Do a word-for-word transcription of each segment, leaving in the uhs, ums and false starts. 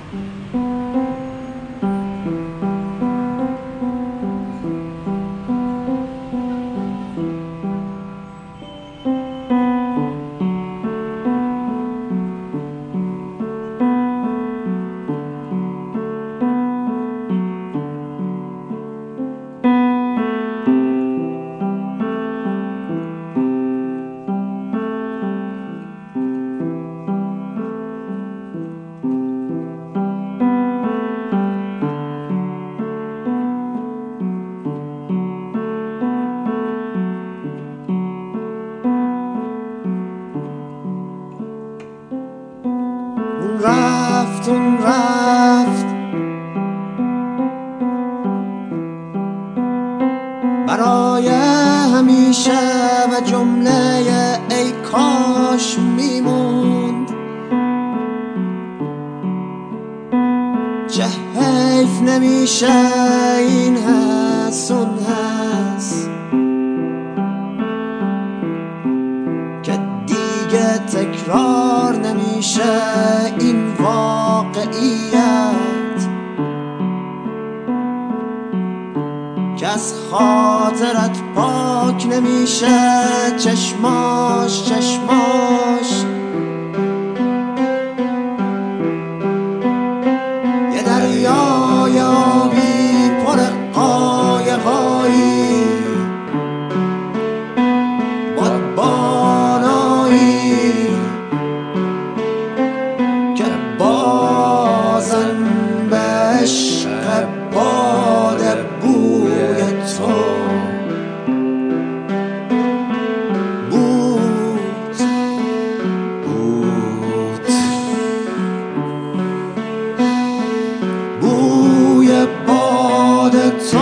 رفت اون رفت برای همیشه و جمله ای کاش میموند. چه حیف نمیشه این هست اون هست که دیگه تکرار نمیشه این واقعیت که از خاطرت پاک نمیشه چشماش چشماش. یه دریای آبی پر قایقایی بادبانایی که بازن به عشق باد بوی تو بود بود بوی باد تو.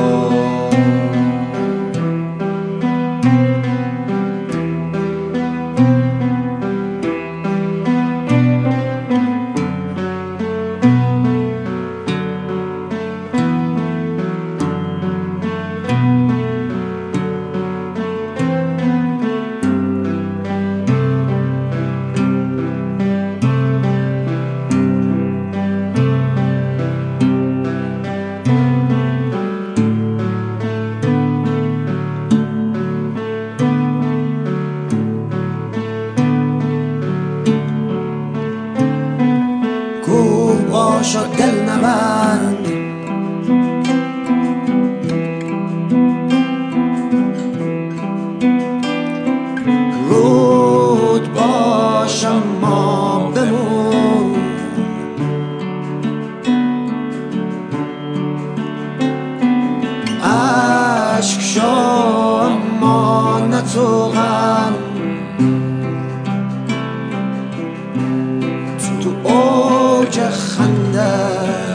باش و دل نبند رود باش اما بمون. عشق شو اما نه تو غم تو اوج خنده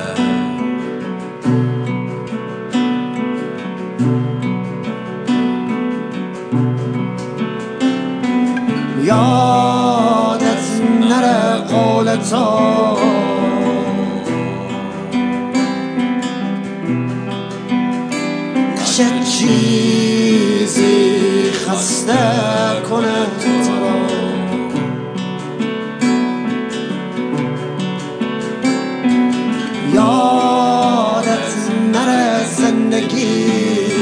یادت نره قول تو نشه چیزی خسته کنه تو رو. یادت نره زندگی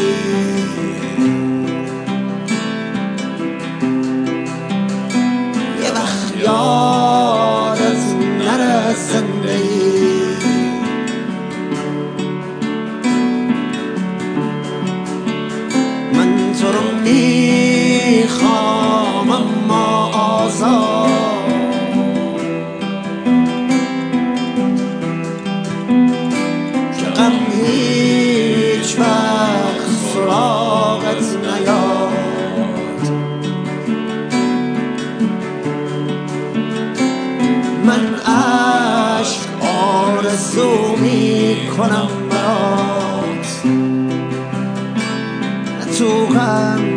یه وقت یادت نره زندگی. من تو رو میخوام اما آزاد غم هیچ وقت سراغت نیاد. من عشق آرزو میکنم برات تو غم